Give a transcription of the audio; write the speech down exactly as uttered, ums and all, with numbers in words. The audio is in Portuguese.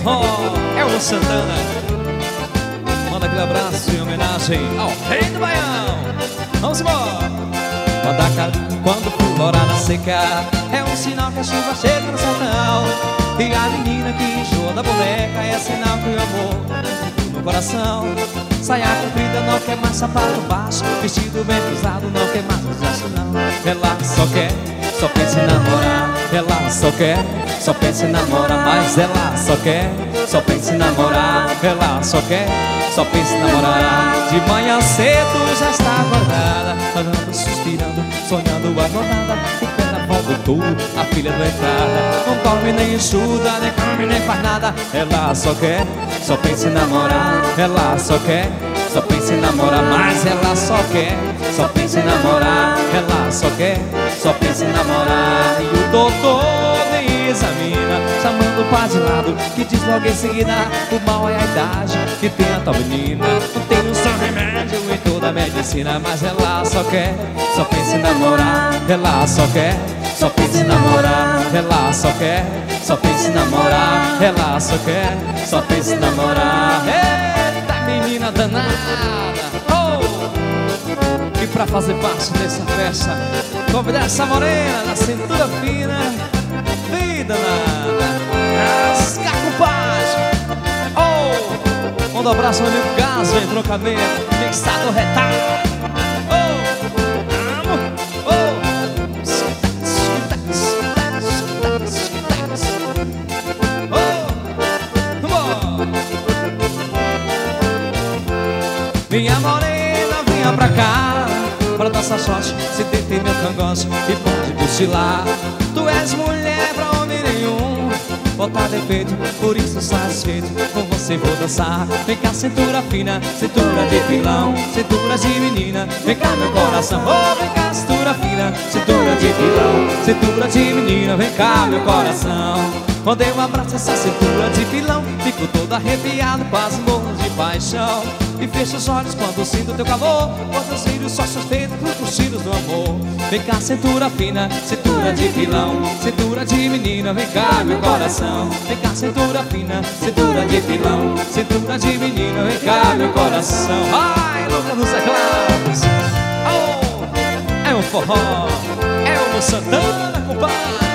forró, Elmo Santana. Manda aquele abraço em homenagem ao Rei do Baião. Vamos embora. Quando a carinha, quando florar na seca, é um sinal que a chuva chega no sertão. E a menina que enjoa da boneca é sinal que o amor no coração. Saia comprida não quer mais sapato baixo, vestido bem cruzado não quer mais desgaste não. Ela só quer, só pensa em namorar. Ela só quer, só pensa em namorar. Mas ela só quer, só pensa em namorar. Ela só quer, só pensa em namorar. De manhã cedo já está acordada, andando, suspirando, sonhando acordada. O pé na volta do tubo, a filha da entrada. Não come nem enxuga, nem come nem faz nada. Ela só quer, só pensa em namorar. Ela só quer, só pensa em namorar. Mas ela só quer, só pensa em namorar. Ela só quer, só pensa em namorar. E o doutor nem examina, chamando o pai de lado, que diz logo em seguida: o mal é a idade que tem a tal menina. Não tem um só remédio em toda a medicina. Mas ela só quer, só pensa em namorar. Ela só quer, só pensa em namorar. Ela só quer, só pensa em namorar. Ela só quer, só pensa em namorar. Eita menina danada, oh! E pra fazer parte dessa festa, convidar essa morena na cintura fina, vida nada, rasgar com paz. Oh! Manda um abraço ao amigo Gaso, entrou cabelo, quem está no retalho. Minha morena, venha pra cá, pra dançar shot, se deter meu cangote e pode cochilar. Tu és mulher pra homem nenhum, botar defeito, por isso satisfeito, com você vou dançar. Vem cá, cintura fina, cintura de pilão, cintura de menina, vem cá meu coração. Oh, vem cá, cintura fina, cintura de pilão, cintura de menina, vem cá meu coração. Quando eu abraço essa cintura de pilão, fico todo arrepiado, quase morro de paixão. E fecho os olhos quando sinto teu calor, pois meus filhos só sustento os tiros do amor. Vem cá, cintura fina, cintura de pilão, cintura de menina, vem cá meu coração. Vem cá, cintura fina, cintura de pilão, cintura de menina, vem cá meu coração. Ai, louca nos teclados, oh, é um forró, é um Santana, compadre.